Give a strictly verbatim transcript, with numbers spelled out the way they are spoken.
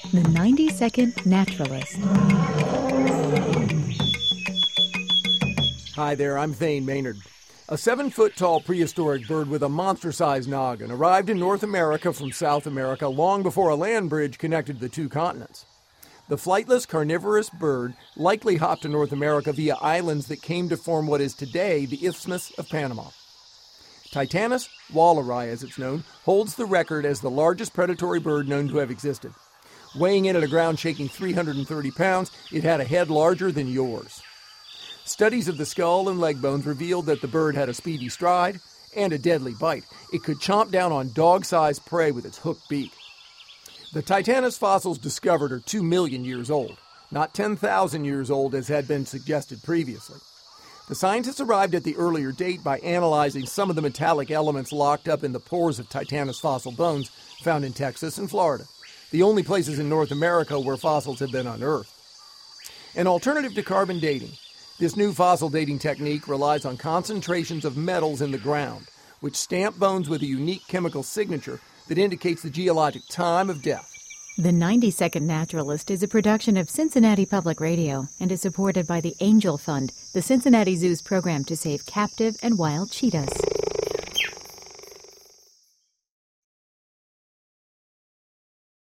The ninety-second Naturalist. Hi there, I'm Thane Maynard. A seven-foot-tall prehistoric bird with a monster-sized noggin arrived in North America from South America long before a land bridge connected the two continents. The flightless carnivorous bird likely hopped to North America via islands that came to form what is today the Isthmus of Panama. Titanus walleri, as it's known, holds the record as the largest predatory bird known to have existed. Weighing in at a ground-shaking three hundred thirty pounds, it had a head larger than yours. Studies of the skull and leg bones revealed that the bird had a speedy stride and a deadly bite. It could chomp down on dog-sized prey with its hooked beak. The Titanus fossils discovered are two million years old, not ten thousand years old as had been suggested previously. The scientists arrived at the earlier date by analyzing some of the metallic elements locked up in the pores of Titanus fossil bones found in Texas and Florida, the only places in North America where fossils have been unearthed. An alternative to carbon dating, this new fossil dating technique relies on concentrations of metals in the ground, which stamp bones with a unique chemical signature that indicates the geologic time of death. The ninety-second Naturalist is a production of Cincinnati Public Radio and is supported by the Angel Fund, the Cincinnati Zoo's program to save captive and wild cheetahs.